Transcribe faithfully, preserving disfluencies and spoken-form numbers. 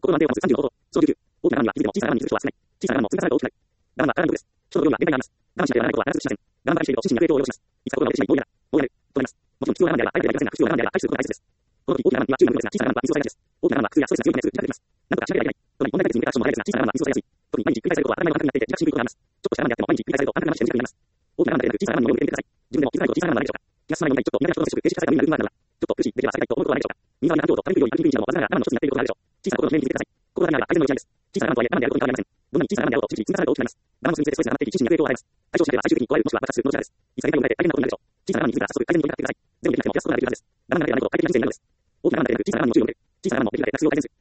心の安定を保つさんじゅうのこと。小じゅうきゅう。大きな波は気づいても小さな波に気づく人は少ない。小さな波も積み重ねると大きくなる。我慢は体のことです。書の量は限界があります。我慢しなければならないことは必ずしません。我慢ばかりしていると心身に悪影響を及ぼします。いつか心が折れてしまい、もう嫌だ。もうやる。となります。もちろん必要な我慢であれば相手ではありませんが、不必要な我慢であれば回避することが大切です。この時大きな我慢には注意が必要ですが、小さな我慢は水をされがちです。大きな我慢は苦痛やストレスが強くなりする時が出ます。なんとかしなければいけない。特に問題解決に向けたアクションも早いですが、小さな我慢は水をされやすい。特に毎日繰り返されることは当たり前の感覚になっていて、自覚しにくいことがあります。ちょっとした我慢であっても毎日繰り返されるとあなたがまして短くなります。大きな我慢だけでなく小さな我慢の目を向けてみてください。自分でも気づかないと小さな我慢はないでしょうか。気が進まないのにちょっと苦手な人と接触、停止した際が無理な部分があるなら、ちょっと苦しい、できれば避けたいと思うことはないでしょうか。右側に環境と軽くように歩きにくい道などもわずかながら我慢の一つになっていることがあるでしょう。小さなことの目に気づいてください。心がないなら改善の一案です。小さな我慢とはいえ我慢であることに変わりません。どんなに小さな我慢であろうと日々積み重ねると大きくなります。我慢の積み重ねでストレスが溜まっていき、心身に悪影響を与えます。対処しなければ最終的に壊れるもしくは爆発するのです。いつか限界を迎えて大変なことになるでしょう。小さな我慢に気づいたら早速改善に取り掛かってください。全部できなくても増やすことができるはずです。我慢がなければないことを解決できないんです。大きな我慢だけでなく小さな我慢にも注意を向ける。小さな我慢もできるだけ活用を改善する。